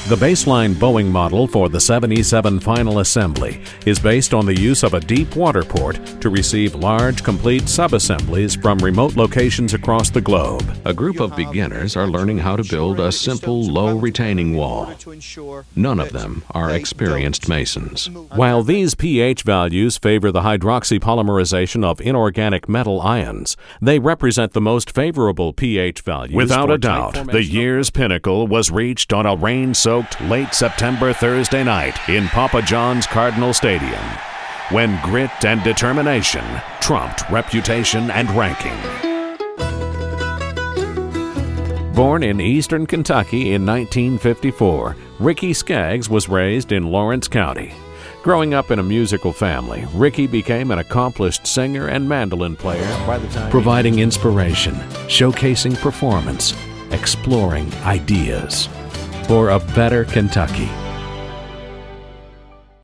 The baseline Boeing model for the 787 final assembly is based on the use of a deep water port to receive large, complete subassemblies from remote locations across the globe. A group of beginners are learning how to build a simple, low retaining wall. None of them are experienced masons. While these pH values favor the hydroxypolymerization of inorganic metal ions, they represent the most favorable pH values. Without a doubt, the year's pinnacle was reached on a rain-soaked late September Thursday night in Papa John's Cardinal Stadium, when grit and determination trumped reputation and ranking. Born in eastern Kentucky in 1954, Ricky Skaggs was raised in Lawrence County. Growing up in a musical family, Ricky became an accomplished singer and mandolin player by the time providing inspiration, showcasing performance, exploring ideas for a better Kentucky.